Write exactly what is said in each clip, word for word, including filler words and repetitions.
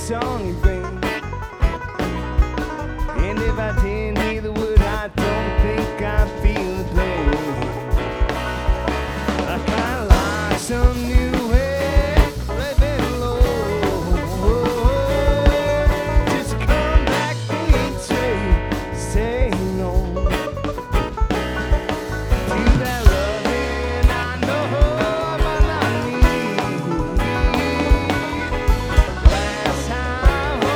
song you bring. And if I didn't hear the word, I don't think I feel the pain. I kinda like some new way, living low. Just come back and say, say no to that loving I know but I need. Last time I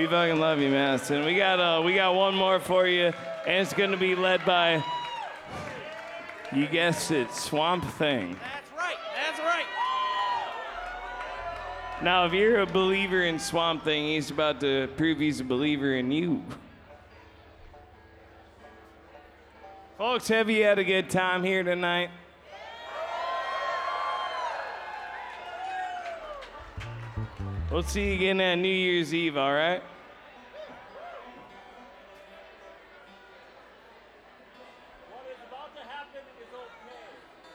fucking love you, Madison. We got uh, we got one more for you, and it's gonna be led by, you guessed it, Swamp Thing. That's right. That's right. Now, if you're a believer in Swamp Thing, he's about to prove he's a believer in you. Folks, have you had a good time here tonight? We'll see you again at New Year's Eve, all right? What is about to happen is okay.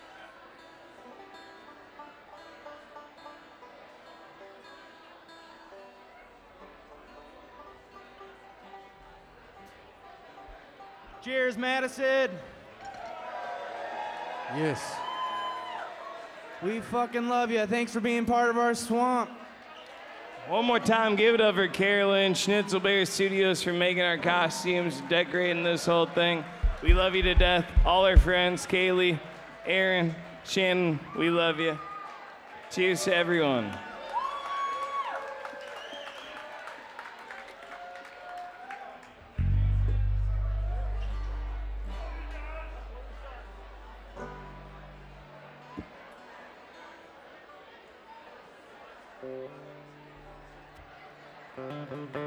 Cheers, Madison. Yes. We fucking love you. Thanks for being part of our swamp. One more time, give it up for Carolyn Schnitzelbear Studios for making our costumes, decorating this whole thing. We love you to death. All our friends, Kaylee, Aaron, Shannon, we love you. Cheers to everyone. Thank you.